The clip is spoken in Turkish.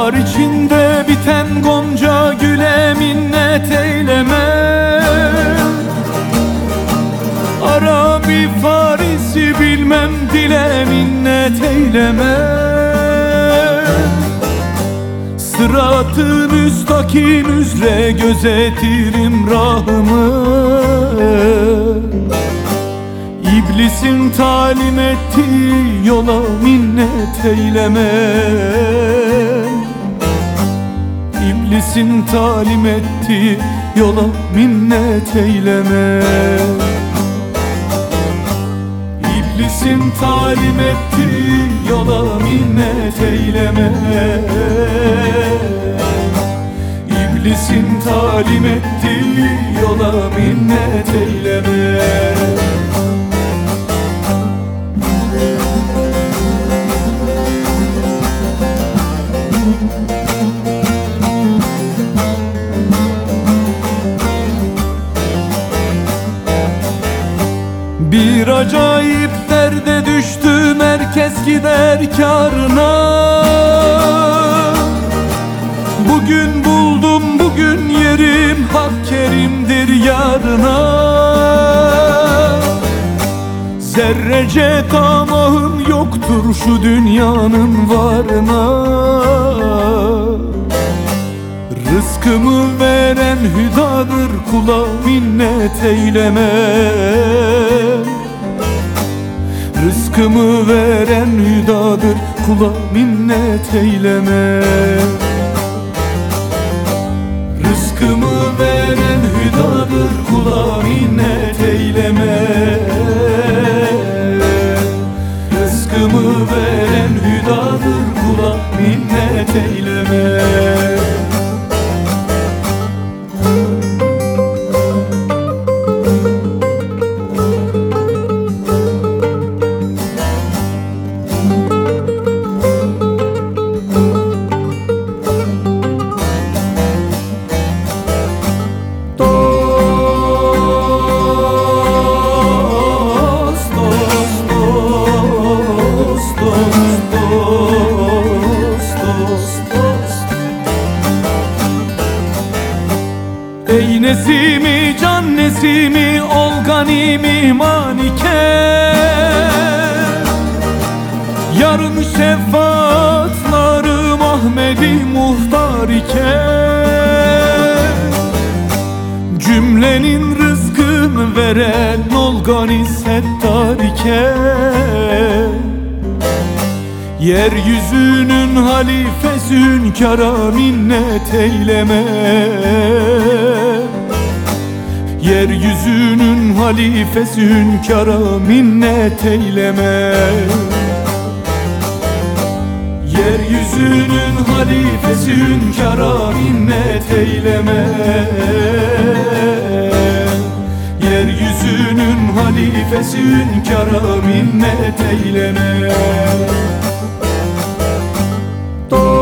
Bahar içinde biten gonca güle minnet eyleme. Arabi Farisi bilmem dile minnet eyleme. Sırat-ı müstakim üzere gözetirim rahımı. İblisin talim ettiği yola minnet eyleme. İblisin talim ettiği yola minnet eyleme. İblisin talim ettiği yola minnet eyleme. İblisin talim ettiği yola minnet eyleme. Bir acayip derde düştüm, herkes gider kârına. Bugün buldum, bugün yerim hak kerimdir yarına. Zerrece tamahım yoktur şu dünyanın varına. Rızkımı veren hüdadır, kula minnet eyleme. Rızkımı veren hüdadır, kula minnet eyleme. Rızkımı veren hüdadır, kula minnet eyleme. Rızkımı veren hüdadır, kula minnet eyleme. Ey nesimi, can nesimi, ol ganim manike. Yarın şefaatlarım Ahmedi muhtar ike. Cümlenin rızkını veren ol gani settar ike. Yeryüzünün halifesi hünkâra minnet eyleme. Yeryüzünün halifesi hünkâra minnet eyleme. Yeryüzünün halifesi hünkâra minnet eyleme. Yeryüzünün halifesi hünkâra minnet eyleme.